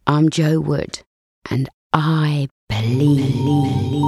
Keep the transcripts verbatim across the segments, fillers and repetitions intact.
I'm Jo Wood, and I believe.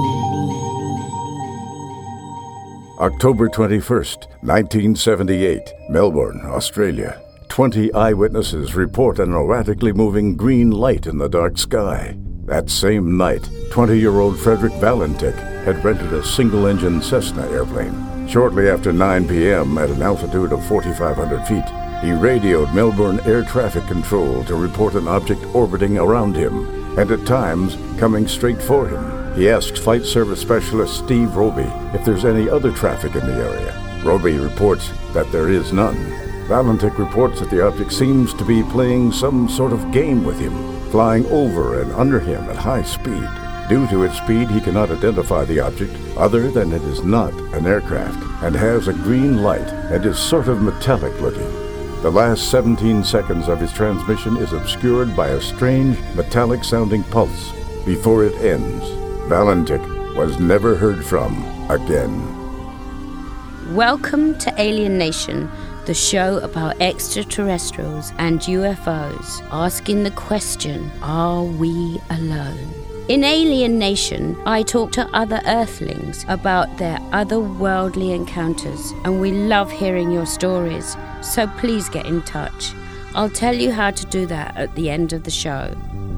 October twenty-first, nineteen seventy-eight, Melbourne, Australia. Twenty eyewitnesses report an erratically moving green light in the dark sky. That same night, twenty-year-old Frederick Valentik had rented a single-engine Cessna airplane. Shortly after nine p.m., at an altitude of forty-five hundred feet, he radioed Melbourne Air Traffic Control to report an object orbiting around him, and at times coming straight for him. He asks Flight Service Specialist Steve Roby if there's any other traffic in the area. Roby reports that there is none. Valentik reports that the object seems to be playing some sort of game with him, flying over and under him at high speed. Due to its speed, he cannot identify the object other than it is not an aircraft and has a green light and is sort of metallic looking. The last seventeen seconds of his transmission is obscured by a strange metallic-sounding pulse. Before it ends, Valentik was never heard from again. Welcome to Alien Nation, the show about extraterrestrials and U F Os, asking the question, are we alone? In Alien Nation, I talk to other Earthlings about their otherworldly encounters, and we love hearing your stories, so please get in touch. I'll tell you how to do that at the end of the show.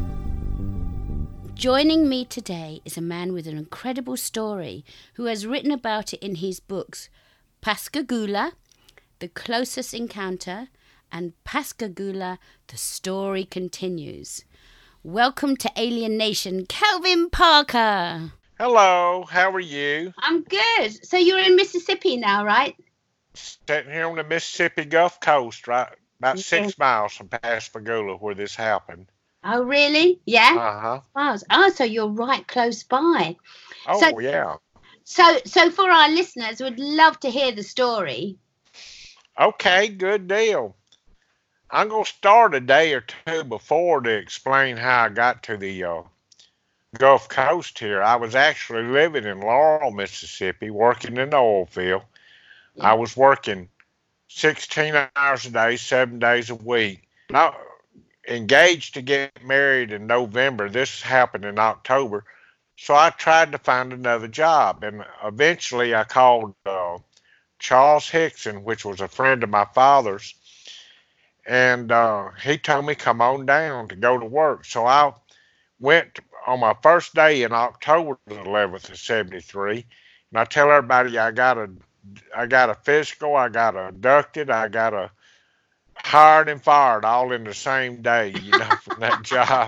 Joining me today is a man with an incredible story who has written about it in his books Pascagoula, The Closest Encounter, and Pascagoula, The Story Continues. Welcome to Alien Nation, Kelvin Parker. Hello, how are you? I'm good. So you're in Mississippi now, right? Sitting here on the Mississippi Gulf Coast, right? About six Yes. miles from Pascagoula where this happened. Oh, really? Yeah? Uh-huh. Wow. Oh, so you're right close by. Oh, So- yeah. So, so for our listeners, we'd love to hear the story. Okay, good deal. I'm going to start a day or two before to explain how I got to the uh, Gulf Coast here. I was actually living in Laurel, Mississippi, working in the oil field. Yeah. I was working sixteen hours a day, seven days a week. Now, engaged to get married in November. This happened in October. So I tried to find another job, and eventually I called uh, Charles Hickson, which was a friend of my father's, and uh, he told me come on down to go to work. So I went on my first day in October the eleventh of seventy-three, and I tell everybody I got a, I got a physical, I got abducted, I got a hired and fired all in the same day, you know, from that job.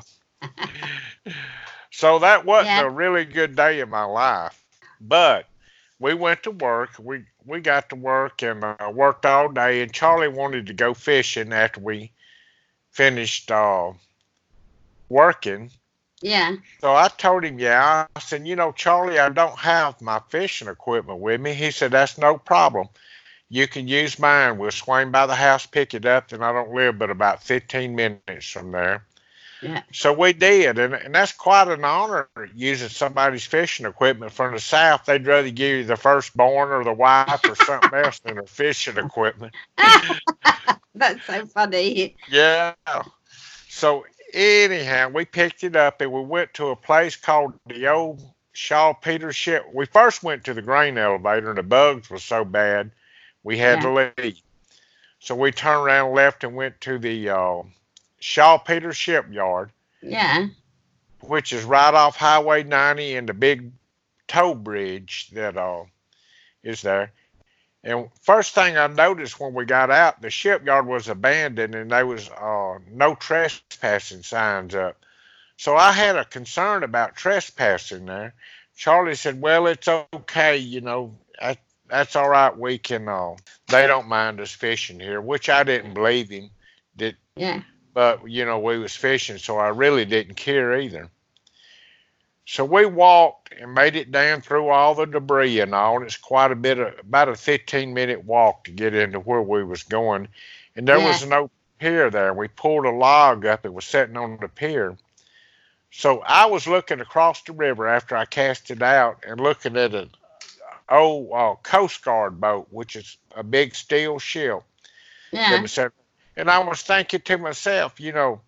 So that wasn't Yeah. a really good day in my life, but we went to work. We we got to work and uh, worked all day. And Charlie wanted to go fishing after we finished uh, working. Yeah. So I told him, yeah. I said, you know, Charlie, I don't have my fishing equipment with me. He said, that's no problem. You can use mine. We'll swing by the house, pick it up, and I don't live but about fifteen minutes from there. Yeah. So we did, and, and that's quite an honor using somebody's fishing equipment from the South. They'd rather give you the firstborn or the wife or something else than their fishing equipment. That's so funny. Yeah. So anyhow, we picked it up and we went to a place called the old Shaw Peters ship. We first went to the grain elevator and the bugs were so bad we had Yeah. to leave. So we turned around, left, and went to the uh, Shaw Peters shipyard, Yeah. which is right off Highway ninety and the big tow bridge that uh, is there. And first thing I noticed when we got out, the shipyard was abandoned and there was uh, no trespassing signs up. So I had a concern about trespassing there. Charlie said, well, it's okay, you know, that, that's all right. We can, uh, they don't mind us fishing here, which I didn't believe him. That, Yeah. but, you know, we was fishing, so I really didn't care either. So we walked and made it down through all the debris and all. And it's quite a bit of, about a fifteen minute walk to get into where we was going. And there Yeah. was no pier there. We pulled a log up. It was sitting on the pier. So I was looking across the river after I cast it out and looking at an old uh, Coast Guard boat, which is a big steel ship. Yeah. that was set- And I was thinking to myself, you know,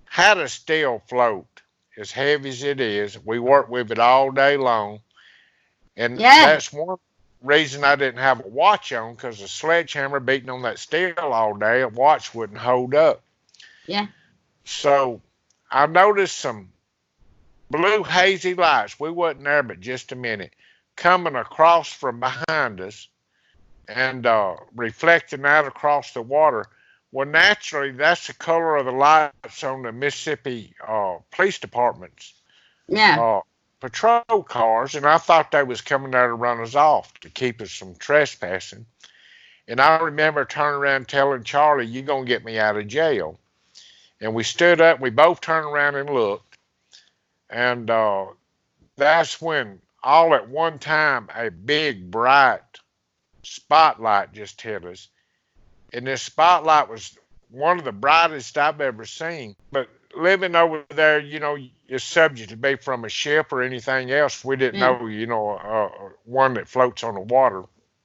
had a steel float as heavy as it is. We worked with it all day long. And Yeah. that's one reason I didn't have a watch on, because the sledgehammer beating on that steel all day, a watch wouldn't hold up. Yeah. So I noticed some blue hazy lights. We wasn't there but just a minute, coming across from behind us and uh, reflecting out across the water. Well, naturally, that's the color of the lights on the Mississippi uh, Police Department's Yeah. uh, patrol cars, and I thought they was coming there to run us off to keep us from trespassing. And I remember turning around and telling Charlie, "You're going to get me out of jail." And we stood up, we both turned around and looked, and uh, that's when all at one time a big bright spotlight just hit us. And this spotlight was one of the brightest I've ever seen. But living over there, you know, is subject to be from a ship or anything else. We didn't Yeah. know, you know, uh, one that floats on the water.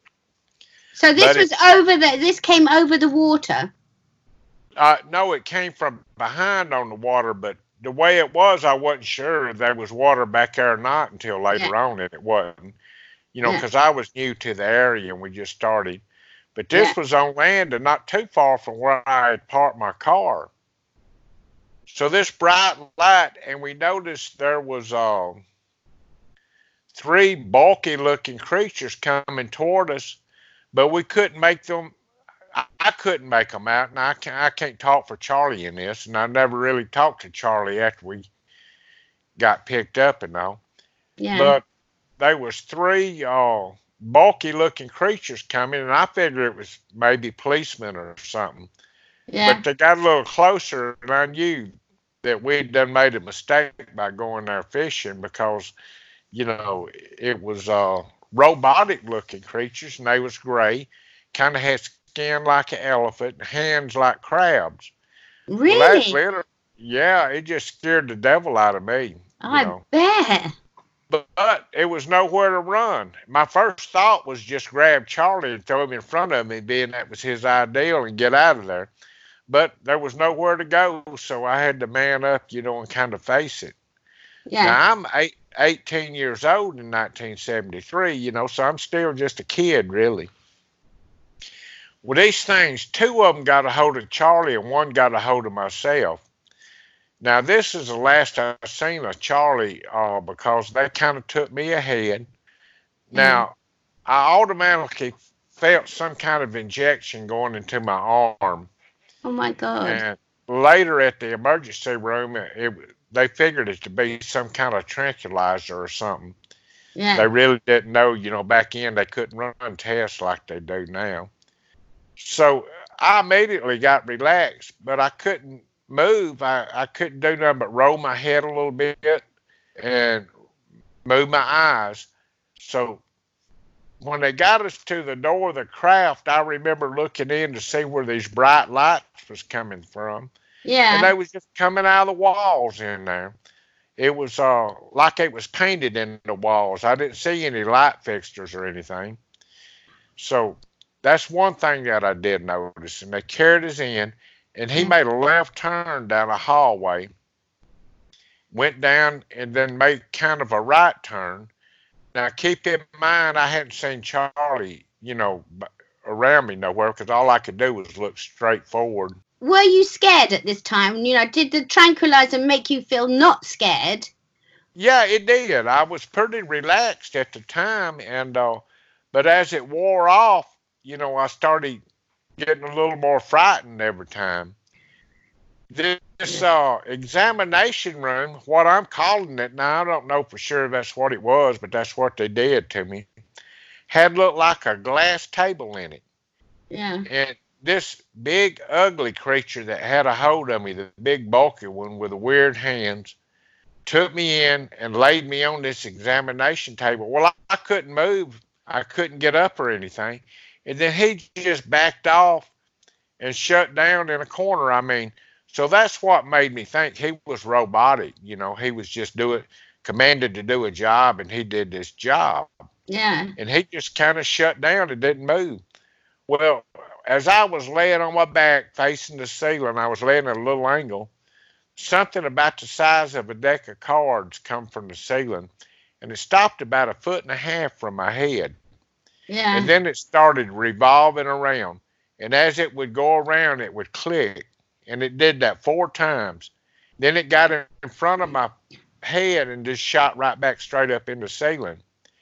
So this But was it- over the. This came over the water. Uh, no, it came from behind on the water, but the way it was, I wasn't sure if there was water back there or not until later Yeah. on, and it wasn't. You know, Yeah. because I was new to the area and we just started. But this Yeah. was on land and not too far from where I had parked my car. So this bright light, and we noticed there was uh, three bulky looking creatures coming toward us, but we couldn't make them. I, I couldn't make them out, and I can't, I can't talk for Charlie in this, and I never really talked to Charlie after we got picked up and all. Yeah. But there was three uh, bulky looking creatures coming, and I figured it was maybe policemen or something. yeah. But they got a little closer, and I knew that we'd done made a mistake by going there fishing, because, you know, it was uh, robotic looking creatures, and they was gray, kind of had skin like an elephant, and hands like crabs. Really? Well, that's literally, yeah, it just scared the devil out of me. I You know. bet. But, but it was nowhere to run. My first thought was just grab Charlie and throw him in front of me, being that was his ideal, and get out of there. But there was nowhere to go, so I had to man up, you know, and kind of face it. Yeah. Now, I'm eight, eighteen years old in nineteen seventy-three, you know, so I'm still just a kid, really. Well, these things, two of them got a hold of Charlie and one got a hold of myself. Now, this is the last I've seen of Charlie uh, because they kind of took me ahead. Now, I automatically felt some kind of injection going into my arm. Oh my God. And later at the emergency room, it, it, they figured it to be some kind of tranquilizer or something. Yeah. They really didn't know, you know, back then they couldn't run tests like they do now. So I immediately got relaxed, but I couldn't move. I, I couldn't do nothing but roll my head a little bit and move my eyes. So when they got us to the door of the craft, I remember looking in to see where these bright lights was coming from. Yeah. And they was just coming out of the walls in there. It was uh, like it was painted in the walls. I didn't see any light fixtures or anything. So that's one thing that I did notice. And they carried us in, and he made a left turn down a hallway, went down, and then made kind of a right turn. Now, keep in mind, I hadn't seen Charlie, you know, around me nowhere, because all I could do was look straight forward. Were you scared at this time? You know, did the tranquilizer make you feel not scared? Yeah, it did. I was pretty relaxed at the time, and uh, but as it wore off, you know, I started getting a little more frightened every time. This uh, examination room, what I'm calling it now, I don't know for sure that's what it was, but that's what they did to me, had looked like a glass table in it. Yeah. And this big, ugly creature that had a hold of me, the big, bulky one with the weird hands, took me in and laid me on this examination table. Well, I, I couldn't move. I couldn't get up or anything. And then he just backed off and shut down in a corner. I mean, so that's what made me think he was robotic. You know, he was just doing, commanded to do a job, and he did this job. Yeah. And he just kind of shut down and didn't move. Well, as I was laying on my back facing the ceiling, I was laying at a little angle. something about the size of a deck of cards come from the ceiling, and it stopped about a foot and a half from my head. Yeah. And then it started revolving around. And as it would go around, it would click. And it did that four times. Then it got in front of my head and just shot right back straight up in the ceiling.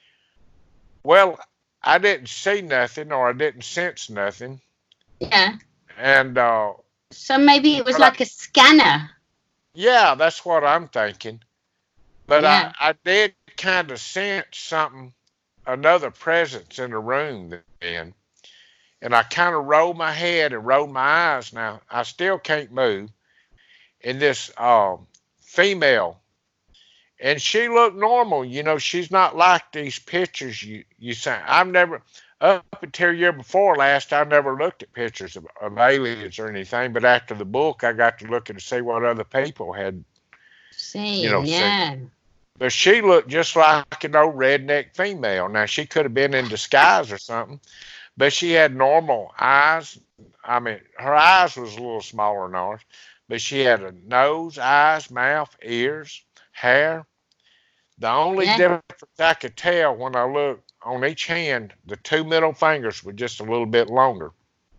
Well, I didn't see nothing, or I didn't sense nothing. Yeah. And uh, so maybe it was like I, a scanner. Yeah, that's what I'm thinking. But yeah. I, I did kind of sense something, another presence in the room then. And I kind of rolled my head and rolled my eyes. Now, I still can't move. And this uh, female, and she looked normal. You know, she's not like these pictures you, you say. I've never, up until year before last, I never looked at pictures of, of aliens or anything. But after the book, I got to look and see what other people had, seen, you know, yeah. seen. But she looked just like an old redneck female. Now, she could have been in disguise or something, but she had normal eyes. I mean, her eyes was a little smaller than ours, but she had a nose, eyes, mouth, ears, hair. The only yeah. difference I could tell when I looked on each hand, the two middle fingers were just a little bit longer.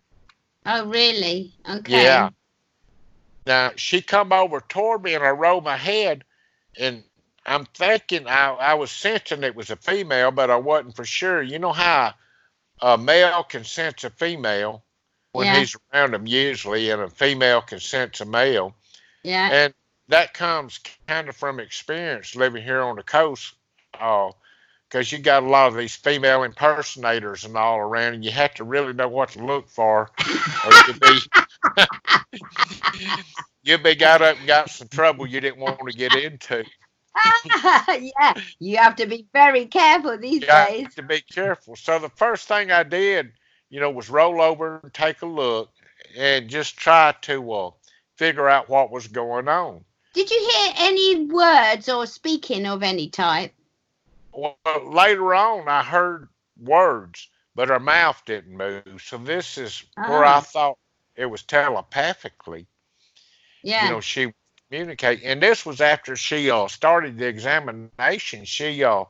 Oh, really? Okay. Yeah. Now, she come over toward me, and I rolled my head, and I'm thinking, I, I was sensing it was a female, but I wasn't for sure. You know how a male can sense a female when yeah. he's around them usually, and a female can sense a male. Yeah. And that comes kind of from experience living here on the coast, because uh, you got a lot of these female impersonators and all around, and you have to really know what to look for, or you'll be, you'll be got up and got some trouble you didn't want to get into. Yeah, you have to be very careful these you days. You have to be careful. So the first thing I did, you know, was roll over and take a look and just try to uh, figure out what was going on. Did you hear any words or speaking of any type? Well, later on, I heard words, but her mouth didn't move. So this is oh. where I thought it was telepathically. Yeah. You know, she communicate. And this was after she uh, started the examination. She uh,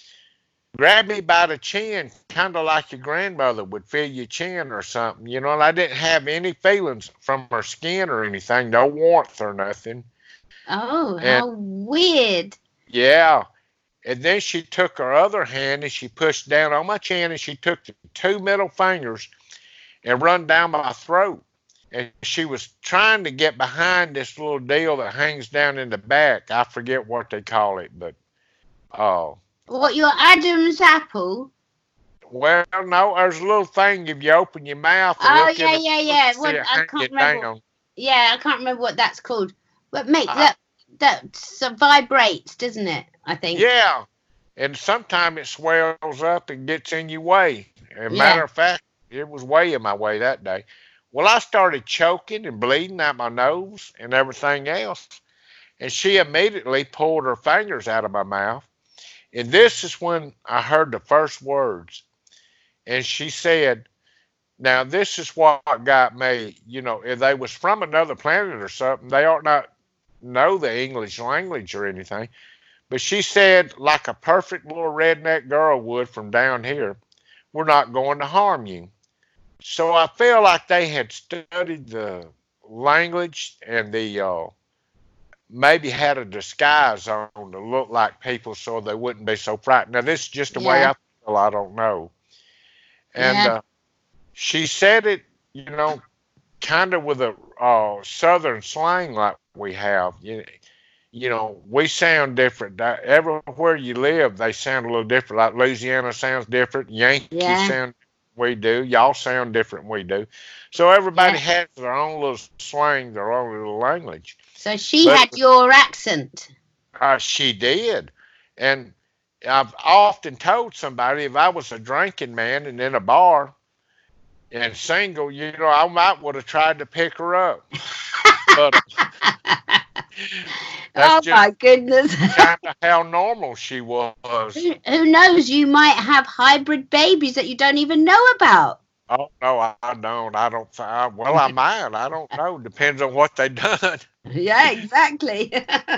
grabbed me by the chin, kind of like your grandmother would feel your chin or something. You know, and I didn't have any feelings from her skin or anything, no warmth or nothing. Oh, and, how weird. Yeah. And then she took her other hand and she pushed down on my chin, and she took the two middle fingers and run down my throat. And she was trying to get behind this little deal that hangs down in the back. I forget what they call it, but oh. Uh, what, your Adam's apple? Well, no, there's a little thing if you open your mouth. And oh, look yeah, in yeah, the, yeah. Well, I can't remember. Down. Yeah, I can't remember what that's called. But make uh, that that so vibrates, doesn't it? I think. Yeah, and sometimes it swells up and gets in your way. As a yeah. matter of fact, it was way in my way that day. Well, I started choking and bleeding out my nose and everything else. And she immediately pulled her fingers out of my mouth. And this is when I heard the first words. And she said, now this is what got me, you know, if they was from another planet or something, they ought not know the English language or anything. But she said, like a perfect little redneck girl would from down here, we're not going to harm you. So I feel like they had studied the language and the uh, maybe had a disguise on to look like people so they wouldn't be so frightened. Now, this is just the yeah. way I feel. I don't know. And yeah. uh, she said it, you know, kind of with a uh, southern slang like we have. You, you know, we sound different. Everywhere you live, they sound a little different. Like Louisiana sounds different. Yankee yeah. sound we do. Y'all sound different than we do. So everybody yeah. has their own little slang, their own little language. So she but, had your accent. Uh, she did. And I've often told somebody if I was a drinking man and in a bar and single, you know, I might would have tried to pick her up. But oh my goodness. Kind of how normal she was. Who, who knows? You might have hybrid babies that you don't even know about. Oh no, I, I don't. I don't. thi- I, well, I might. I don't know. Depends on what they done. Yeah, exactly.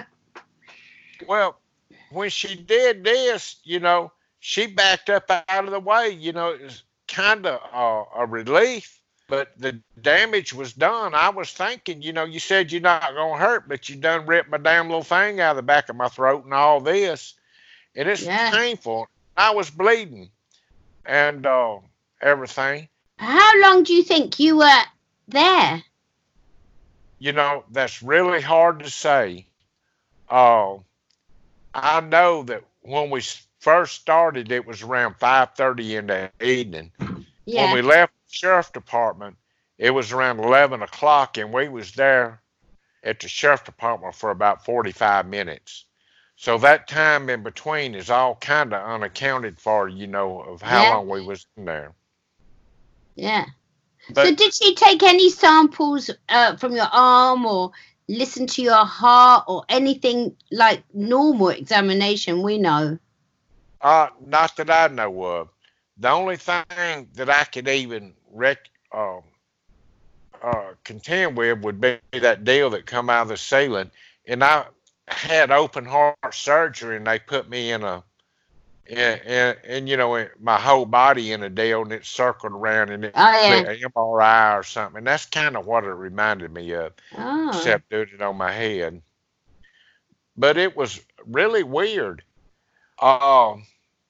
Well, when she did this, you know, she backed up out of the way. You know, it was kind of uh, a relief, but the damage was done. I was thinking, you know, you said you're not gonna hurt, but you done ripped my damn little thing out of the back of my throat and all this, and it's Yeah. painful. I was bleeding and uh, everything. How long do you think you were there? You know, that's really hard to say. Uh, I know that when we s- first started, it was around five thirty in the evening. When Yeah. we left the sheriff department, it was around eleven o'clock, and we was there at the sheriff department for about forty-five minutes. So that time in between is all kind of unaccounted for, you know, of how Yeah. long we was in there. Yeah. So But did she take any samples uh, from your arm or listen to your heart or anything like normal examination we know? uh, not that I know of. The only thing that I could even rec- uh, uh, contend with would be that deal that come out of the ceiling. And I had open heart surgery, and they put me in a and, and, and you know in- my whole body in a deal, and it circled around, and it Oh put yeah. an M R I or something. And that's kind of what it reminded me of, Oh. except doing it on my head. But it was really weird. Um,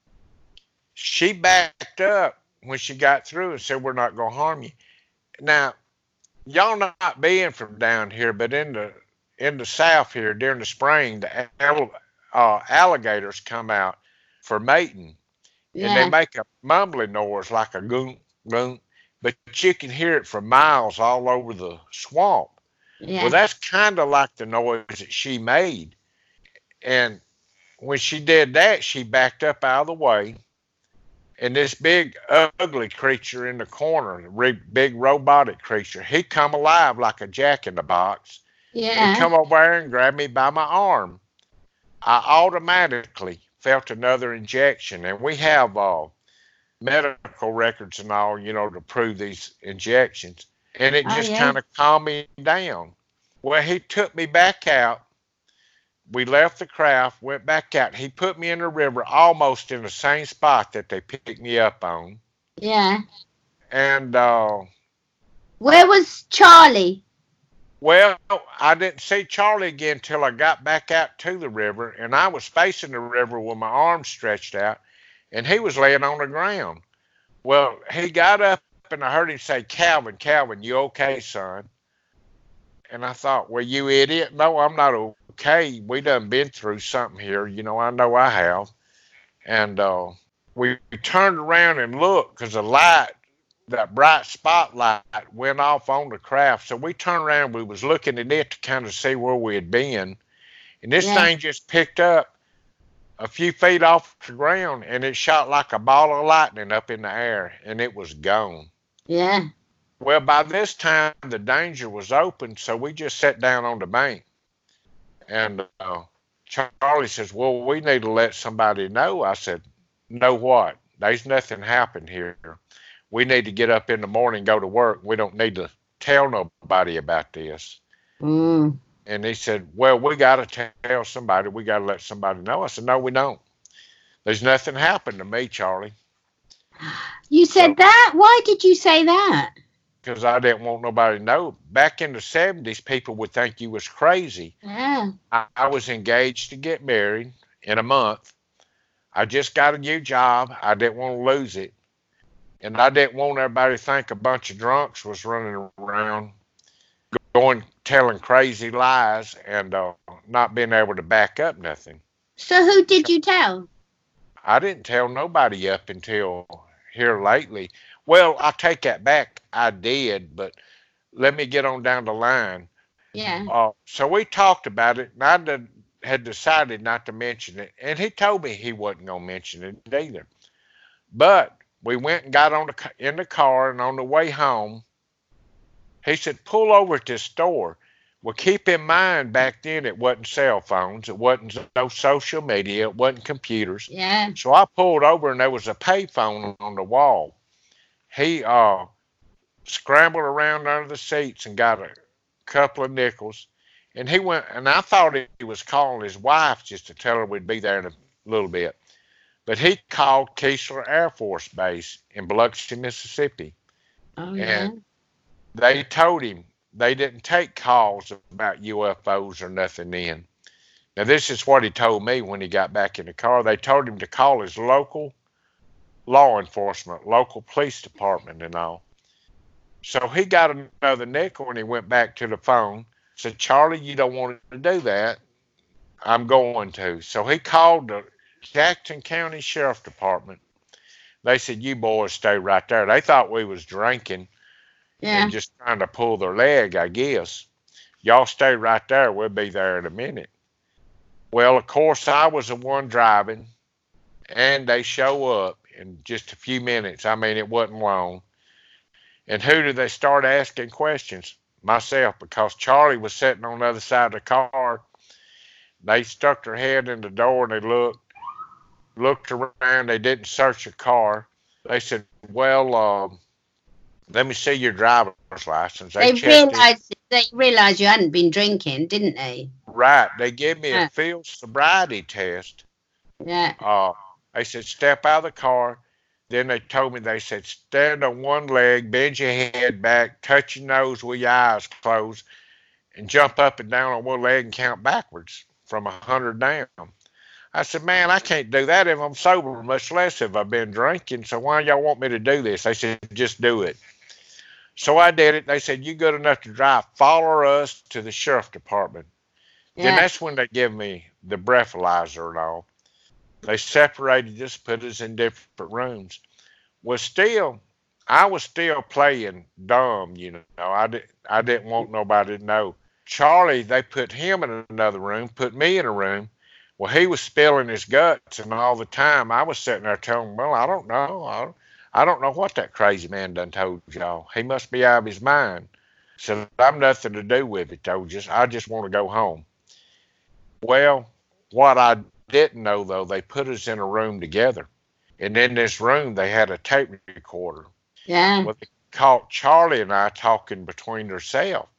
she backed up when she got through and said, "We're not gonna harm you." Now, y'all not being from down here, but in the in the south here during the spring, the al- uh, alligators come out for mating, and they Yeah. make a mumbling noise like a goon goon, but you can hear it for miles all over the swamp. Well, Yeah. that's kind of like the noise that she made, and when she did that, she backed up out of the way, and this big ugly creature in the corner, the re- big robotic creature, he come alive like a jack in the box. He Yeah. come over there and grabbed me by my arm. I automatically felt another injection, and we have uh, medical records and all, you know, to prove these injections. And it Oh just yeah. kind of calmed me down. Well, he took me back out. We left the craft, went back out. He put me in the river almost in the same spot that they picked me up on. Yeah. And uh, Where was Charlie? well, I didn't see Charlie again till I got back out to the river, and I was facing the river with my arms stretched out, and he was laying on the ground. Well, he got up, and I heard him say, "Calvin, Calvin, you okay, son?" And I thought, "Well, you idiot. No, I'm not okay. We done been through something here. You know, I know I have." And uh, we turned around and looked because the light, that bright spotlight went off on the craft. So we turned around. We was looking at it to kind of see where we had been. And this Yeah. thing just picked up a few feet off the ground, and it shot like a ball of lightning up in the air, and it was gone. Yeah. Well, by this time, the danger was open, so we just sat down on the bank. And uh, Charlie says, "Well, we need to let somebody know." I said, "Know what? There's nothing happened here. We need to get up in the morning, go to work. We don't need to tell nobody about this." Mm. And he said, "Well, we got to tell somebody. We got to let somebody know." I said, "No, we don't. There's nothing happened to me, Charlie." You So, said that? Why did you say that? because I didn't want nobody to know. Back in the seventies, people would think you was crazy. Yeah. I, I was engaged to get married in a month. I just got a new job. I didn't want to lose it. And I didn't want everybody to think a bunch of drunks was running around going telling crazy lies and uh, not being able to back up nothing. So who did you tell? I didn't tell nobody up until here lately. Well, I take that back. I did, but let me get on down the line. Yeah. Uh, so we talked about it, and I did, had decided not to mention it. And he told me he wasn't going to mention it either. But we went and got on the ca- in the car, and on the way home, he said, "Pull over at this store." Well, keep in mind back then it wasn't cell phones, it wasn't no social media, it wasn't computers. Yeah. So I pulled over, and there was a payphone on the wall. He uh scrambled around under the seats and got a couple of nickels. And he went, and I thought he was calling his wife just to tell her we'd be there in a little bit. But he called Keesler Air Force Base in Biloxi, Mississippi. Oh, yeah. And they told him they didn't take calls about U F Os or nothing then. Now, this is what he told me when he got back in the car. They told him to call his local law enforcement, local police department and all. So he got another nickel and he went back to the phone. Said, Charlie, you don't want to do that. I'm going to. So he called the Jackson County Sheriff Department. They said, you boys stay right there. They thought we was drinking Yeah. and just trying to pull their leg, I guess. Y'all stay right there. We'll be there in a minute. Well, of course, I was the one driving, and they show up in just a few minutes. I mean, it wasn't long. And who did they start asking questions? Myself, because Charlie was sitting on the other side of the car. They stuck their head in the door and they looked, looked around. They didn't search the car. They said, well, uh, let me see your driver's license. They, They, realized they realized you hadn't been drinking, didn't they? Right. They gave me Yeah. a field sobriety test. Yeah. Uh, they said, step out of the car. Then they told me, they said, stand on one leg, bend your head back, touch your nose with your eyes closed, and jump up and down on one leg and count backwards from a hundred down. I said, man, I can't do that if I'm sober, much less if I've been drinking. So why y'all want me to do this? They said, just do it. So I did it. They said, you good enough to drive. Follow us to the sheriff department. Then Yeah. that's when they give me the breathalyzer and all. They separated us, put us in different rooms. Well, still, I was still playing dumb, you know. I, did, I didn't want nobody to know. Charlie, they put him in another room, put me in a room. Well, he was spilling his guts, and all the time I was sitting there telling him, well, I don't know. I don't, I don't know what that crazy man done told y'all. He must be out of his mind. So I'm nothing to do with it, though. Just I just want to go home. Well, what I didn't know, though, they put us in a room together. And in this room, they had a tape recorder. Yeah. Well, they caught Charlie and I talking between ourselves.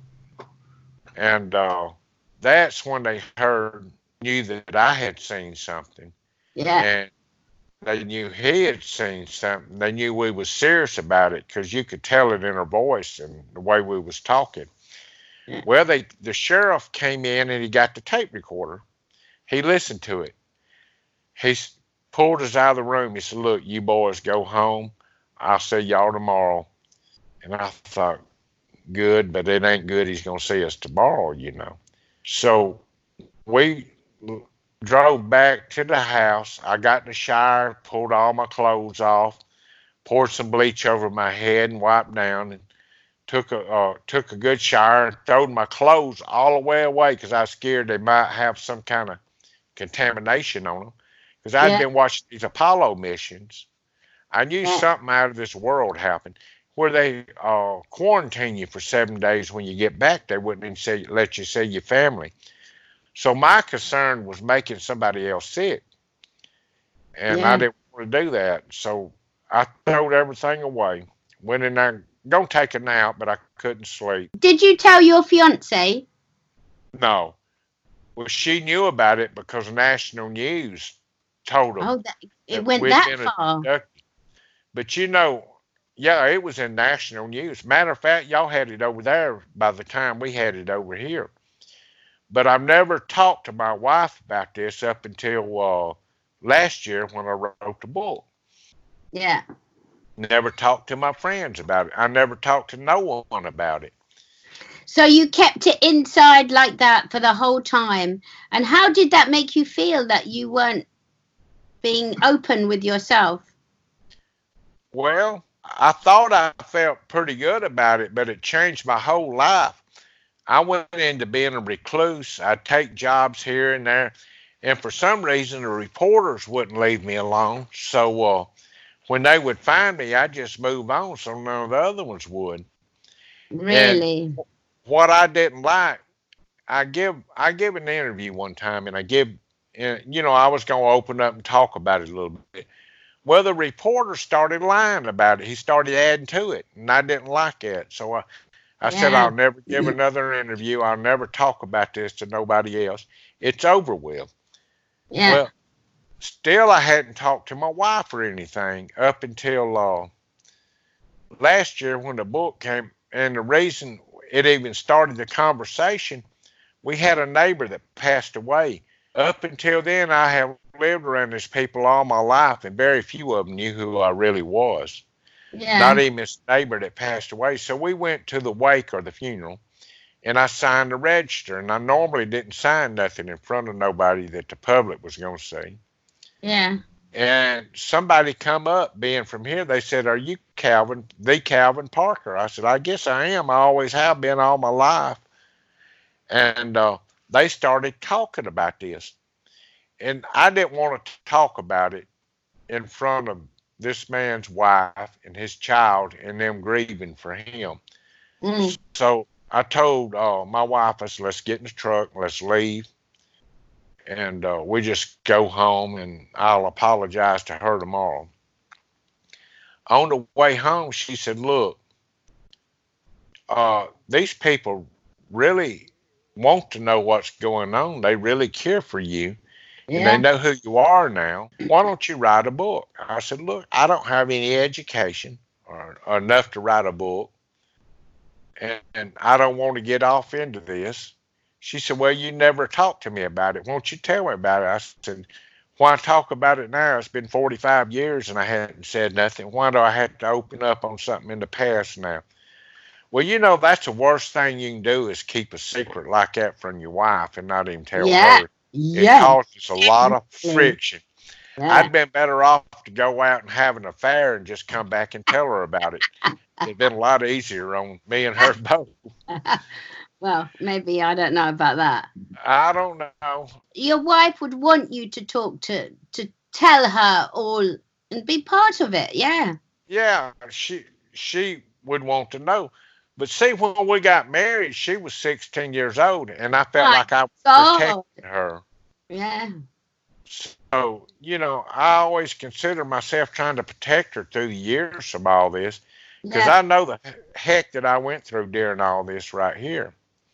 And uh, that's when they heard, knew that I had seen something. Yeah. And they knew he had seen something. They knew we was serious about it because you could tell it in our voice and the way we was talking. Yeah. Well, they the sheriff came in and he got the tape recorder. He listened to it. He s- pulled us out of the room. He said, look, you boys go home. I'll see y'all tomorrow. And I thought, good, but it ain't good. He's going to see us tomorrow, you know. So we l- drove back to the house. I got in the shower, pulled all my clothes off, poured some bleach over my head and wiped down, and took a uh, took a good shower and throwed my clothes all the way away because I was scared they might have some kind of contamination on them. Because I'd Yeah. been watching these Apollo missions. I knew Yeah. something out of this world happened where they uh, quarantine you for seven days. When you get back, they wouldn't even say, let you see your family. So my concern was making somebody else sick. And Yeah. I didn't want to do that. So I threw everything away. Went in there, gonna take a nap, but I couldn't sleep. Did you tell your fiance? No. Well, she knew about it because national news told them. Oh, that, it that went we'd that been far. abducted. But you know, yeah, it was in national news. Matter of fact, y'all had it over there by the time we had it over here. But I've never talked to my wife about this up until uh, last year when I wrote the book. Yeah. Never talked to my friends about it. I never talked to no one about it. So you kept it inside like that for the whole time. And how did that make you feel that you weren't being open with yourself? Well, I thought I felt pretty good about it, but it changed my whole life. I went into being a recluse. I'd take jobs here and there. And for some reason, the reporters wouldn't leave me alone. So uh, when they would find me, I'd just move on so none of the other ones would. Really? What I didn't like, I give I give an interview one time, and I give, and, you know, I was going to open up and talk about it a little bit. Well, the reporter started lying about it. He started adding to it, and I didn't like that. So I, I said, Yeah. I'll never give another interview. I'll never talk about this to nobody else. It's over with. Yeah. Well, still, I hadn't talked to my wife or anything up until uh, last year when the book came. And the reason it even started the conversation, we had a neighbor that passed away. Up until then, I have lived around these people all my life, and very few of them knew who I really was. Yeah. Not even this neighbor that passed away. So we went to the wake or the funeral, and I signed the register. And I normally didn't sign nothing in front of nobody that the public was going to see. Yeah. And somebody come up, being from here, they said, "Are you Calvin, the Calvin Parker?" I said, "I guess I am. I always have been all my life." And uh, they started talking about this. And I didn't want to talk about it in front of this man's wife and his child and them grieving for him. Mm. So I told uh, my wife, I said, "Let's get in the truck, let's leave. And uh, we just go home, and I'll apologize to her tomorrow." On the way home, she said, "Look, uh, these people really want to know what's going on. They really care for you, and Yeah. they know who you are now. Why don't you write a book?" I said, "Look, I don't have any education or, or enough to write a book, and, and I don't want to get off into this." She said, "Well, you never talked to me about it. Won't you tell me about it?" I said, "Why talk about it now? It's been forty-five years and I hadn't said nothing. Why do I have to open up on something in the past now?" Well, you know, that's the worst thing you can do is keep a secret like that from your wife and not even tell Yeah. her. It Yeah. causes a lot of friction. Yeah. I'd been better off to go out and have an affair and just come back and tell her about it. It'd been a lot easier on me and her both. Well, maybe I don't know about that. I don't know. Your wife would want you to talk to to tell her all and be part of it. Yeah. Yeah, she she would want to know. But see, when we got married, she was sixteen years old, and I felt My like I was God. protecting her. Yeah. So, you know, I always consider myself trying to protect her through the years from all this, because Yeah. I know the heck that I went through during all this right here.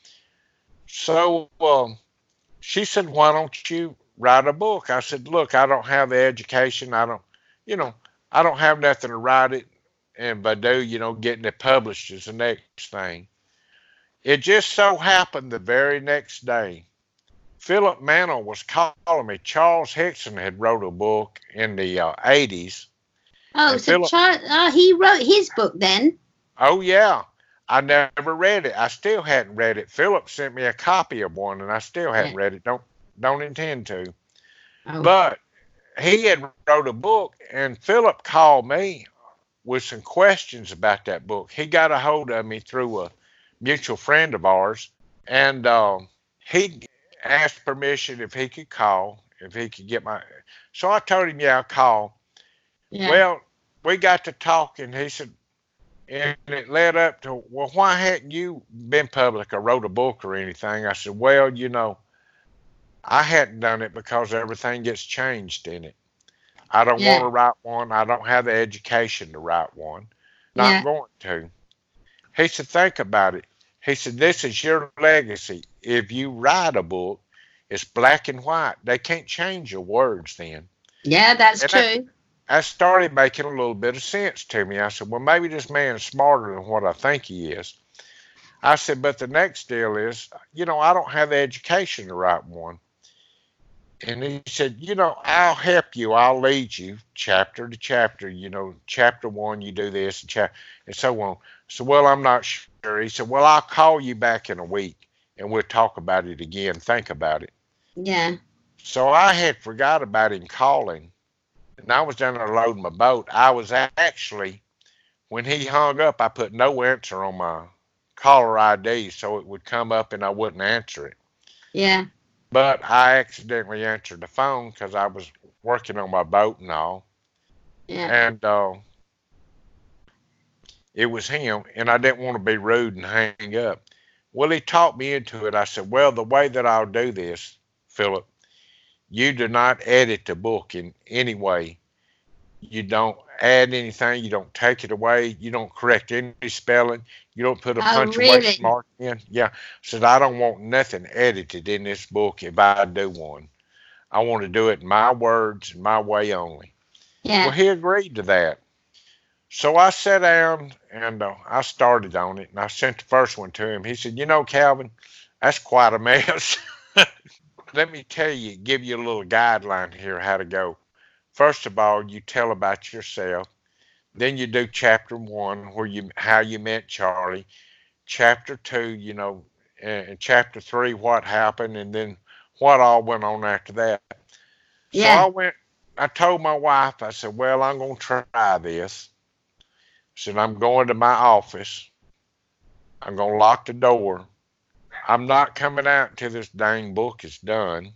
So um, she said, "Why don't you write a book?" I said, "Look, I don't have the education. I don't, you know, I don't have nothing to write it. And if I do, you know, getting it published is the next thing." It just so happened the very next day, Philip Mantle was calling me. Charles Hickson had wrote a book in the uh, eighties. Oh, And so Philip- Char- oh, he wrote his book then. Oh, yeah. I never read it. I still hadn't read it. Philip sent me a copy of one, and I still hadn't Yeah. read it. Don't don't intend to. Oh. But he had wrote a book, and Philip called me with some questions about that book. He got a hold of me through a mutual friend of ours, and uh, he asked permission if he could call, if he could get my. So I told him, "Yeah, I'll call." Yeah. Well, we got to talking. He said, and it led up to, "Well, why hadn't you been public or wrote a book or anything?" I said, "Well, you know, I hadn't done it because everything gets changed in it. I don't Yeah. want to write one. I don't have the education to write one. Not Yeah. going to." He said, "Think about it." He said, "This is your legacy. If you write a book, it's black and white. They can't change your words then." Yeah, that's And true. that- I started making a little bit of sense to me. I said, "Well, maybe this man's smarter than what I think he is." I said, "But the next deal is, you know, I don't have the education to write one." And he said, "You know, I'll help you. I'll lead you chapter to chapter. You know, chapter one, you do this, and, chap- and so on." So, "Well, I'm not sure." He said, "Well, I'll call you back in a week, and we'll talk about it again. Think about it." Yeah. So I had forgot about him calling. And I was down there loading my boat. I was actually, when he hung up, I put no answer on my caller I D so it would come up and I wouldn't answer it. Yeah. But I accidentally answered the phone because I was working on my boat and all. Yeah. And uh, it was him, and I didn't want to be rude and hang up. Well, he talked me into it. I said, "Well, the way that I'll do this, Philip, you do not edit the book in any way. You don't add anything. You don't take it away. You don't correct any spelling. You don't put a Oh, punctuation really? mark in. Yeah. Said I don't want nothing edited in this book if I do one. I want to do it in my words and my way only. Well, Yeah. he agreed to that. So I sat down and uh, I started on it, and I sent the first one to him. He said, "You know, Calvin, that's quite a mess." Let me tell you, give you a little guideline here how to go. First of all, you tell about yourself. Then you do chapter one, where you how you met Charlie. Chapter two, you know, and chapter three, what happened, and then what all went on after that. So Yeah. I went. I told my wife, I said, "Well, I'm gonna try this." I said, "I'm going to my office. I'm gonna lock the door. I'm not coming out until this dang book is done.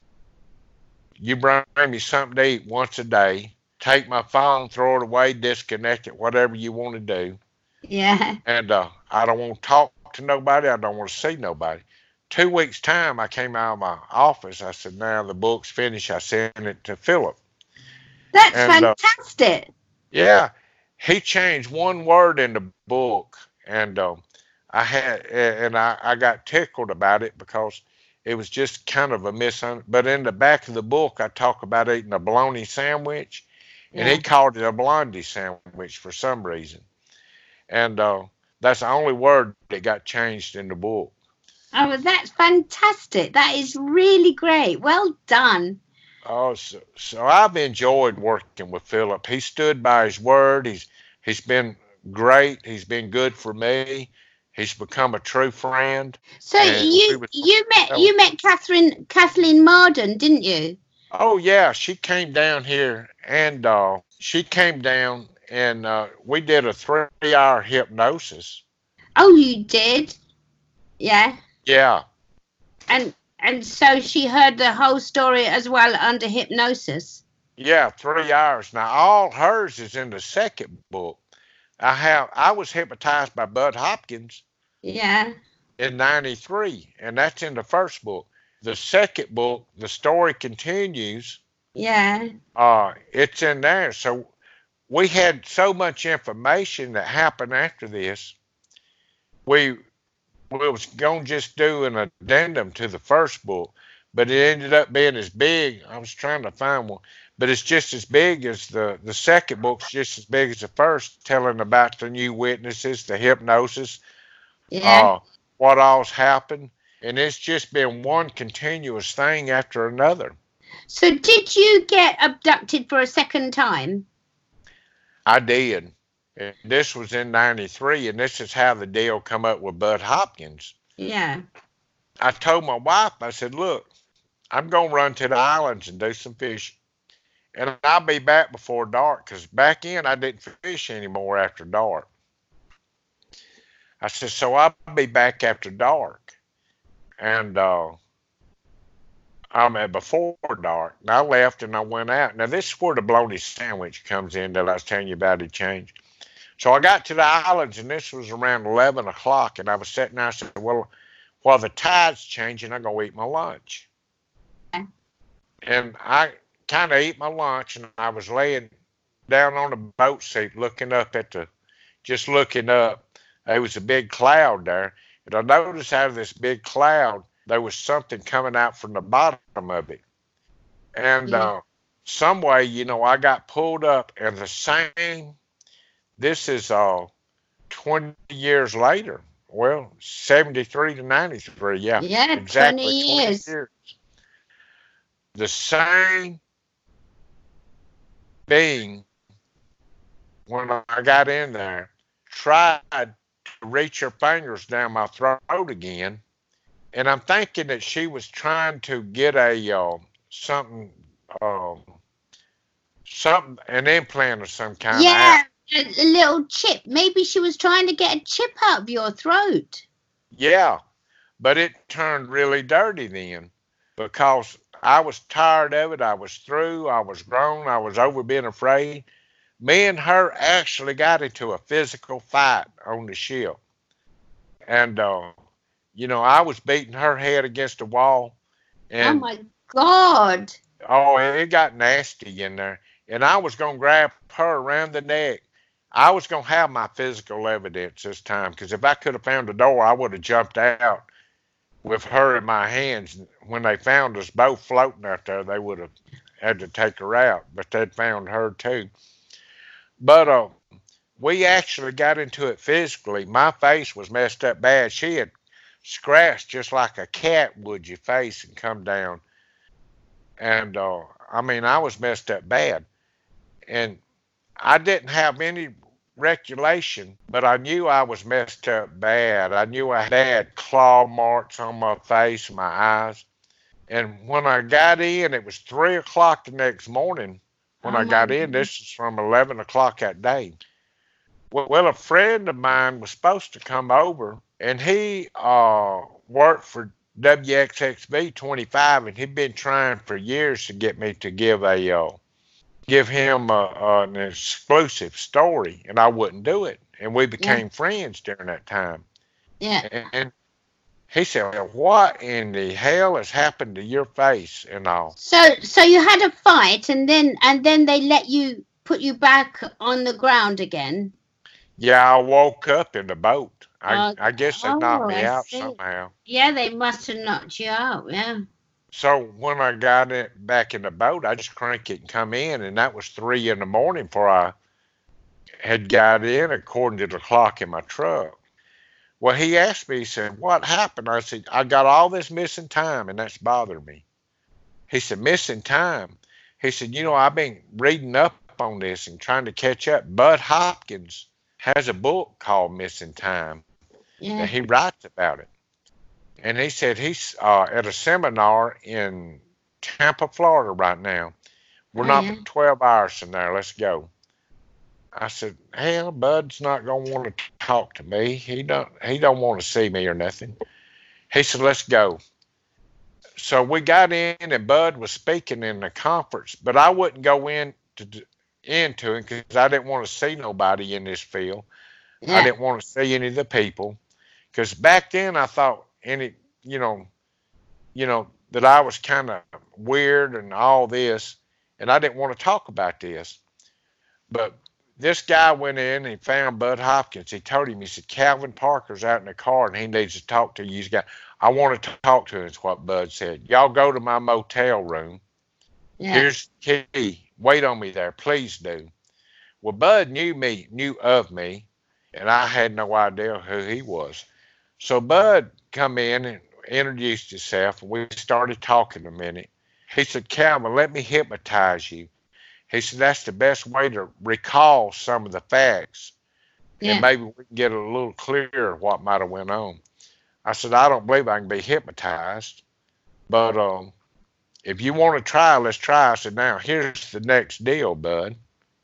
You bring me something to eat once a day. Take my phone, throw it away, disconnect it, whatever you want to do. Yeah. And uh, I don't want to talk to nobody. I don't want to see nobody." Two weeks time, I came out of my office. I said, "Now the book's finished." I sent it to Philip. That's And uh, fantastic. yeah, he changed one word in the book, and uh, I had, and I, I got tickled about it because it was just kind of a misunderstanding. But in the back of the book, I talk about eating a bologna sandwich, and he Yeah. called it a blondie sandwich for some reason. And uh, that's the only word that got changed in the book. Oh, well, that's fantastic. That is really great. Well done. Oh, so, so I've enjoyed working with Philip. He stood by his word. He's he's been great. He's been good for me. He's become a true friend, So and we you was. you met Oh, you met Catherine Kathleen Marden, didn't you? oh yeah, she came down here, and uh, she came down, and uh, we did a three-hour hypnosis. Oh, you did. Yeah. Yeah, And and so she heard the whole story as well under hypnosis. yeah, three hours. Now all hers is in the second book. I have I was hypnotized by Bud Hopkins Yeah. in ninety-three, and that's in the first book. The second book, the story continues. Yeah. Uh, it's in there. So we had so much information that happened after this. We we was gonna just do an addendum to the first book, but it ended up being as big. I was trying to find one, but it's just as big as the the second book's just as big as the first, telling about the new witnesses, the hypnosis, Yeah. uh, what all's happened, and it's just been one continuous thing after another. So did you get abducted for a second time? I did. And this was in ninety-three, and this is how the deal come up with Bud Hopkins. Yeah. I told my wife, I said, "Look, I'm going to run to the islands and do some fishing. And I'll be back before dark," because back in I didn't fish anymore after dark. I said, "So I'll be back after dark." And uh, I'm at before dark. And I left and I went out. Now, this is where the bologna sandwich comes in that I was telling you about. It changed. So I got to the islands, and this was around eleven o'clock, and I was sitting there. I said, "Well, while the tide's changing, I'm going to eat my lunch." Okay. And I kind of ate my lunch, and I was laying down on the boat seat looking up at the, just looking up. There was a big cloud there. And I noticed out of this big cloud, there was something coming out from the bottom of it. And Yeah. uh, some way, you know, I got pulled up, and the same, this is uh, twenty years later. Well, seventy-three to ninety-three, yeah, Yeah, exactly twenty twenty years. years. The same being, when I got in there, tried to reach her fingers down my throat again, and I'm thinking that she was trying to get a uh, something, uh, something, an implant of some kind out. Yeah, a, a little chip. Maybe she was trying to get a chip out of your throat. Yeah, but it turned really dirty then because I was tired of it. I was through. I was grown. I was over being afraid. Me and her actually got into a physical fight on the ship. And, uh, you know, I was beating her head against the wall. Oh And, my God. oh, it got nasty in there. and I was going to grab her around the neck. I was going to have my physical evidence this time, because if I could have found the door, I would have jumped out with her in my hands. When they found us both floating out there, they would have had to take her out, but they'd found her too. But uh, we actually got into it physically. My face was messed up bad. She had scratched just like a cat would your face and come down. And uh, I mean, I was messed up bad. And I didn't have any recollection, but I knew I was messed up bad. I knew I had claw marks on my face, my eyes. And when I got in, it was three o'clock the next morning when Oh, I got my in. This is from eleven o'clock that day. Well, well, a friend of mine was supposed to come over, and he uh, worked for W X X V twenty-five, and he'd been trying for years to get me to give a uh, give him a, uh, an exclusive story, and I wouldn't do it. And we became yeah. friends during that time. Yeah. And, and he said, well, what in the hell has happened to your face and all? So, so you had a fight, and then and then they let you put you back on the ground again. Yeah, I woke up in the boat. I, uh, I guess they oh, knocked me I out see. somehow. Yeah, they must have knocked you out. Yeah. So when I got it back in the boat, I just cranked it and come in, and that was three in the morning before I had got in, according to the clock in my truck. Well, he asked me, he said, what happened? I said, I got all this missing time, and that's bothered me. He said, missing time? He said, you know, I've been reading up on this and trying to catch up. Bud Hopkins has a book called Missing Time, Yeah. and he writes about it. And he said he's uh, at a seminar in Tampa, Florida right now. We're Oh, not yeah. but twelve hours from there. Let's go. I said, hell, Bud's not going to want to talk to me. He don't, he don't want to see me or nothing. He said, let's go. So we got in, and Bud was speaking in the conference, but I wouldn't go in to, into it because I didn't want to see nobody in this field. Yeah. I didn't want to see any of the people, because back then I thought any, you know, you know, that I was kind of weird and all this, and I didn't want to talk about this. But this guy went in and he found Bud Hopkins. He told him, he said, Calvin Parker's out in the car and he needs to talk to you. He's got, I want to talk to him, is what Bud said. Y'all go to my motel room. Yeah. Here's the key. Wait on me there. Please do. Well, Bud knew me, knew of me, and I had no idea who he was. So Bud come in and introduced himself, and we started talking a minute. He said, Calvin, let me hypnotize you. He said, that's the best way to recall some of the facts. Yeah. And maybe we can get a little clearer what might have went on. I said, I don't believe I can be hypnotized, but um, if you want to try, let's try. I said, now, here's the next deal, Bud.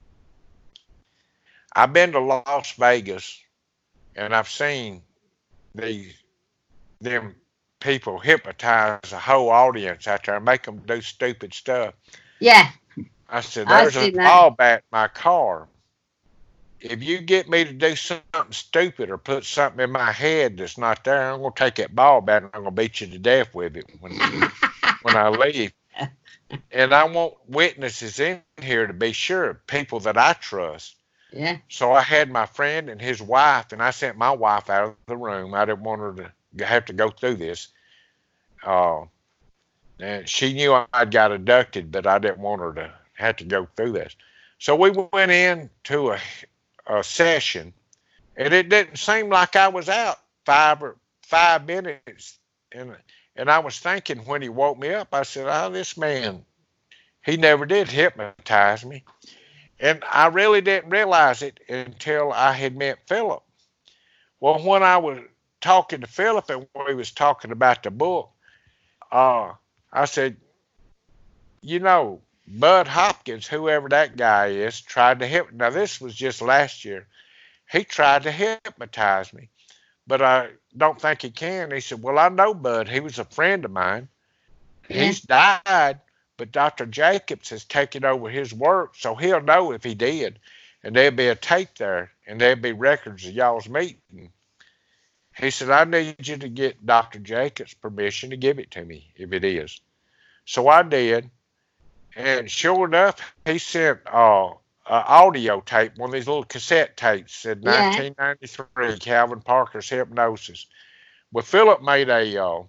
I've been to Las Vegas, and I've seen these them people hypnotize a whole audience out there and make them do stupid stuff. Yeah. I said, I there's see a that. ball bat in my car. If you get me to do something stupid or put something in my head that's not there, I'm going to take that ball bat and I'm going to beat you to death with it when, when I leave. And I want witnesses in here to be sure, people that I trust. Yeah. So I had my friend and his wife, and I sent my wife out of the room. I didn't want her to have to go through this. Uh, and she knew I'd got abducted, but I didn't want her to have to go through this. So we went in to a, a session, and it didn't seem like I was out five or five minutes. And and I was thinking when he woke me up, I said, oh, this man, he never did hypnotize me. And I really didn't realize it until I had met Philip. Well, when I was talking to Philip and we was talking about the book, uh, I said, you know, Bud Hopkins, whoever that guy is, tried to hypnotize. Now, this was just last year. He tried to hypnotize me, but I don't think he can. He said, well, I know Bud. He was a friend of mine. Yeah. He's died, but Doctor Jacobs has taken over his work, so he'll know if he did. And there'll be a tape there, and there'll be records of y'all's meeting. He said, I need you to get Doctor Jacobs' permission to give it to me, if it is. So I did. And sure enough, he sent uh, an audio tape, one of these little cassette tapes, said Yeah. nineteen ninety-three, Calvin Parker's Hypnosis. Well, Philip made a uh,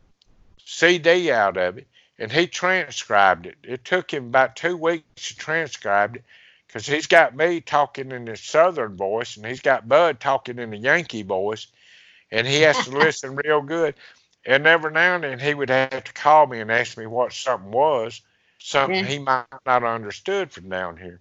C D out of it, and he transcribed it. It took him about two weeks to transcribe it, because he's got me talking in the Southern voice, and he's got Bud talking in the Yankee voice, and he has to listen real good. And every now and then he would have to call me and ask me what something was, something Yeah. he might not have understood from down here.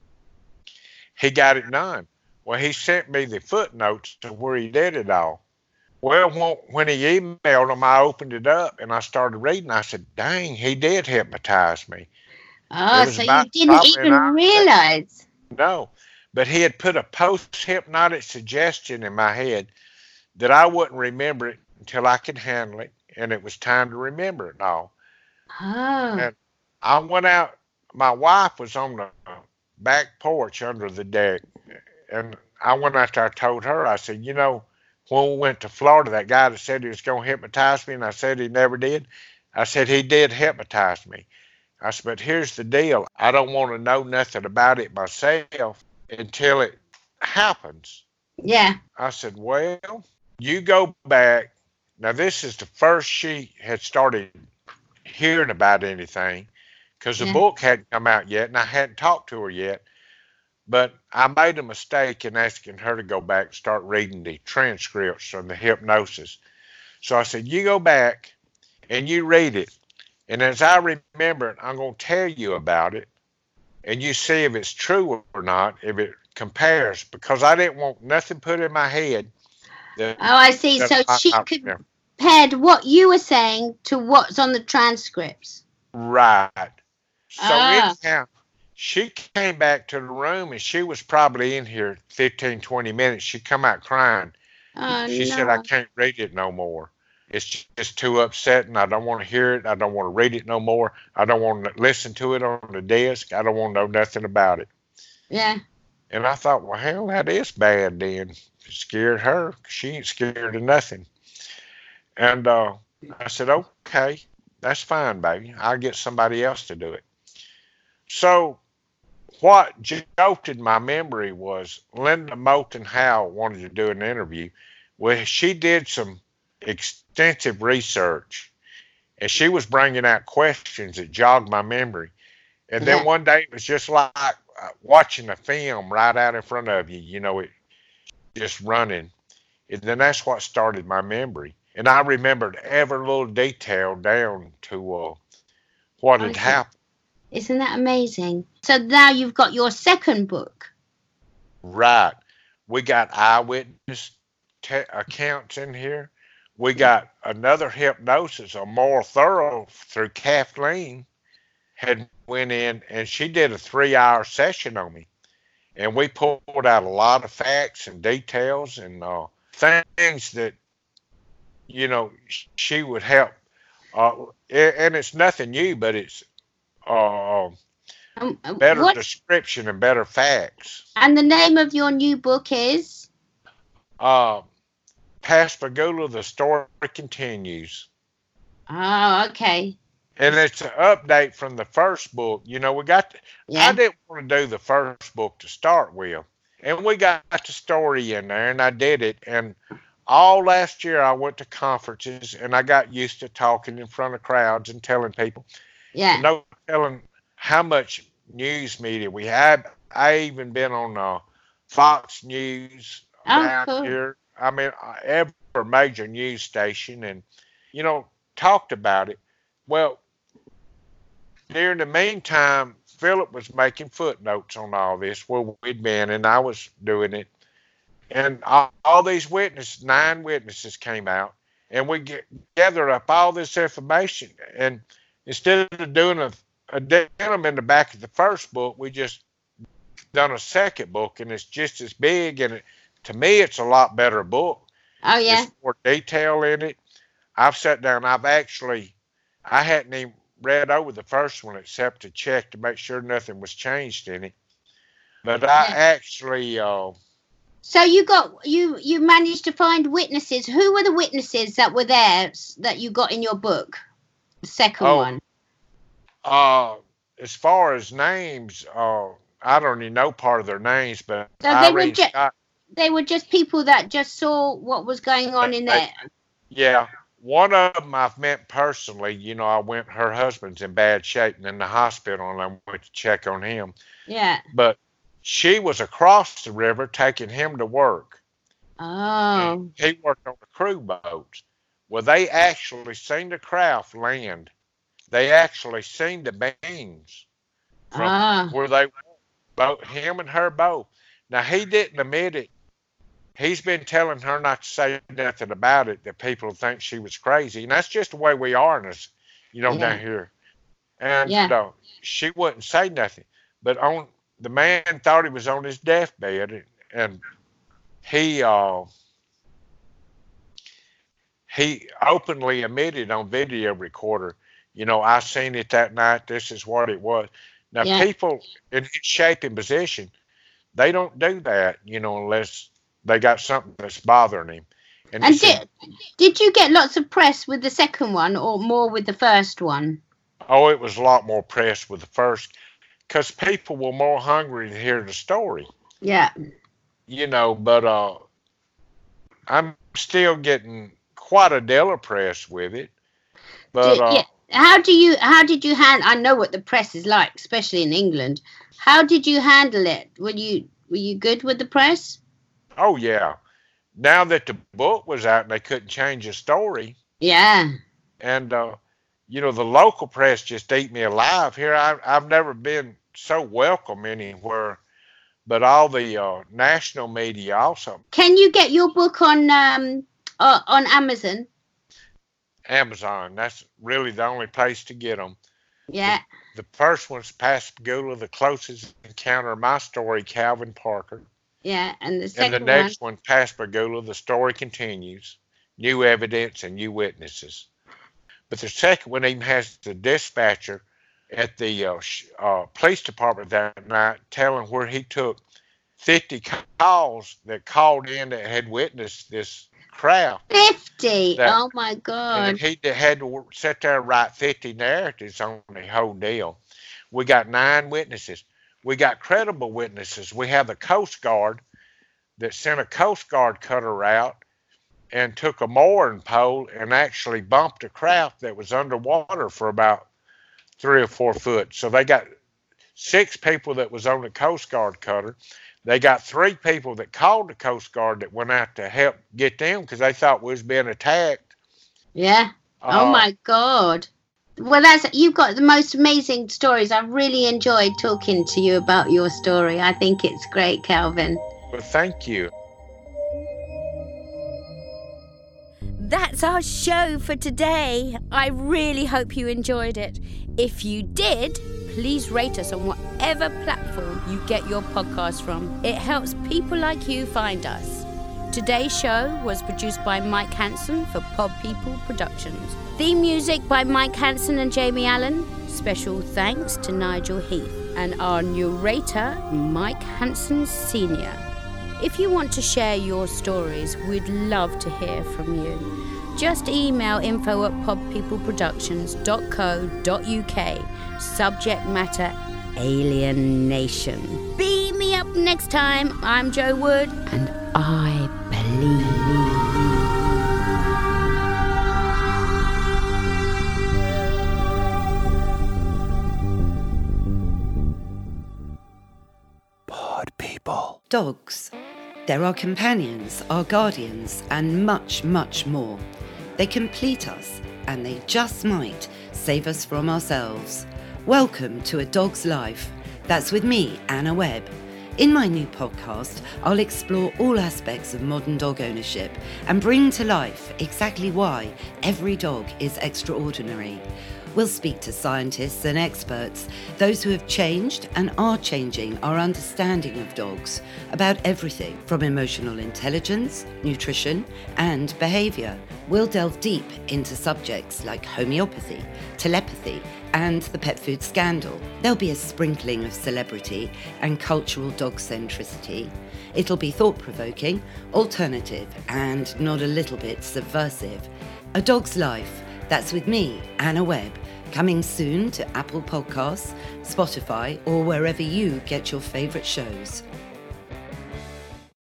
He got it done. Well, he sent me the footnotes to where he did it all. Well, when he emailed them, I opened it up and I started reading. I said, dang, he did hypnotize me. Oh, It was so you about didn't probably an even hour. realize. No, but he had put a post-hypnotic suggestion in my head that I wouldn't remember it until I could handle it, and it was time to remember it all. Oh. And I went out. My wife was on the back porch under the deck, and I went out there. I told her, I said, you know, when we went to Florida, that guy that said he was going to hypnotize me, and I said he never did, I said he did hypnotize me. I said, but here's the deal. I don't want to know nothing about it myself until it happens. Yeah. I said, well, you go back. Now, this is the first she had started hearing about anything, because the Yeah. book hadn't come out yet, and I hadn't talked to her yet. But I made a mistake in asking her to go back and start reading the transcripts from the hypnosis. So I said, you go back and you read it. And as I remember it, I'm going to tell you about it. And you see if it's true or not, if it compares. Because I didn't want nothing put in my head. That, Oh, I see. that So I, she I, could yeah. compared what you were saying to what's on the transcripts. Right. So Ah. anyhow, she came back to the room, and she was probably in here fifteen, twenty minutes. She come out crying. Oh, She no. said, I can't read it no more. It's just too upsetting. I don't want to hear it. I don't want to read it no more. I don't want to listen to it on the desk. I don't want to know nothing about it. Yeah. And I thought, well, hell, that is bad then. It scared her. She ain't scared of nothing. And uh, I said, okay, that's fine, baby. I'll get somebody else to do it. So what jolted my memory was Linda Moulton Howe wanted to do an interview. Well, she did some extensive research, and she was bringing out questions that jogged my memory. And then Yeah. one day it was just like uh, watching a film right out in front of you, you know, it just running. And then that's what started my memory. And I remembered every little detail down to uh, what had Okay. happened. Isn't that amazing? So now you've got your second book. Right. We got eyewitness te- accounts in here. We got another hypnosis, a more thorough through Kathleen had went in, and she did a three-hour session on me. And we pulled out a lot of facts and details and uh, things that, you know, she would help. Uh, and it's nothing new, but it's uh, Um, uh, better what? description and better facts. And the name of your new book is? Uh, Pascagoula, the story continues. Oh, okay. And it's an update from the first book. You know, we got, to, Yeah. I didn't want to do the first book to start with. And we got the story in there, and I did it. And all last year I went to conferences, and I got used to talking in front of crowds and telling people. Yeah. No telling how much news media we had. I even been on uh, Fox News Oh, down cool. here. I mean, uh, every major news station, and you know, talked about it. Well, during the meantime, Philip was making footnotes on all this where we'd been, and I was doing it. And all, all these witnesses, nine witnesses came out, and we get, gathered up all this information. And instead of doing a, a denim in the back of the first book, we just done a second book, and it's just as big. And it, to me, it's a lot better book. Oh, yeah. There's more detail in it. I've sat down, I've actually, I hadn't even read over the first one except to check to make sure nothing was changed in it. But I Yeah. actually, uh, So you got you you managed to find witnesses. Who were the witnesses that were there s- that you got in your book? The second Oh. one. uh, as far as names, uh, I don't even know part of their names, but So I they were read just Scott. they were just people that just saw what was going on in They- there. Yeah, one of them I've met personally. You know, I went. Her husband's in bad shape and in the hospital, and I went to check on him. Yeah. But she was across the river taking him to work. Oh. And he worked on the crew boats. Well, they actually seen the craft land. They actually seen the beams from Ah. where they both him and her both. Now he didn't admit it. He's been telling her not to say nothing about it, that people think she was crazy, and that's just the way we are in us, you know, Yeah. down here. And Yeah. uh, she wouldn't say nothing. But on the man thought he was on his deathbed, and, and he uh, he openly admitted on video recorder, you know, I seen it that night. This is what it was. Now, Yeah. people in his shape and position, they don't do that, you know, unless they got something that's bothering him. And, And he said, did, did you get lots of press with the second one or more with the first one? oh, it was a lot more press with the first, because people were more hungry to hear the story, Yeah. you know. But uh, I'm still getting quite a deal of press with it. But Do- uh, yeah. How do you how did you hand I know what the press is like, especially in England. How did you handle it? Were you were you good with the press? oh yeah, now that the book was out and they couldn't change the story, Yeah. and uh, you know, the local press just ate me alive here. I, I've never been so welcome anywhere, but all the uh, national media also. Can you get your book on um uh, on Amazon? Amazon, that's really the only place to get them. Yeah. The first one's Pascagoula, the closest encounter of my story, Calvin Parker. Yeah. And the And second the one. next one, Pascagoula, the story continues, new evidence and new witnesses. But the second one even has the dispatcher at the uh, sh- uh, police department that night telling where he took fifty calls that called in that had witnessed this craft. Fifty. That- Oh my God. And he d- had to work- sit there and write fifty narratives on the whole deal. We got nine witnesses. We got credible witnesses. We have the Coast Guard that sent a Coast Guard cutter out and took a mooring pole and actually bumped a craft that was underwater for about three or four foot. So they got six people that was on the Coast Guard cutter. They got three people that called the Coast Guard that went out to help get them because they thought we was being attacked. Yeah. Oh Uh, my God. Well, that's you've got the most amazing stories. I've really enjoyed talking to you about your story. I think it's great, Calvin. Well, thank you. That's our show for today. I really hope you enjoyed it. If you did, please rate us on whatever platform you get your podcast from. It helps people like you find us. Today's show was produced by Mike Hansen for Pod People Productions. Theme music by Mike Hansen and Jamie Allen. Special thanks to Nigel Heath and our narrator, Mike Hansen Senior If you want to share your stories, we'd love to hear from you. Just email info at podpeopleproductions dot co dot uk. Subject matter, Alien Nation. Beam me up next time. I'm Joe Wood, and I believe. Pod People. Dogs. They're our companions, our guardians, and much, much more. They complete us, and they just might save us from ourselves. Welcome to A Dog's Life. That's with me, Anna Webb. In my new podcast, I'll explore all aspects of modern dog ownership and bring to life exactly why every dog is extraordinary. We'll speak to scientists and experts, those who have changed and are changing our understanding of dogs, about everything from emotional intelligence, nutrition, and behaviour. We'll delve deep into subjects like homeopathy, telepathy, and the pet food scandal. There'll be a sprinkling of celebrity and cultural dog centricity. It'll be thought-provoking, alternative, and not a little bit subversive. A Dog's Life. That's with me, Anna Webb, coming soon to Apple Podcasts, Spotify, or wherever you get your favourite shows.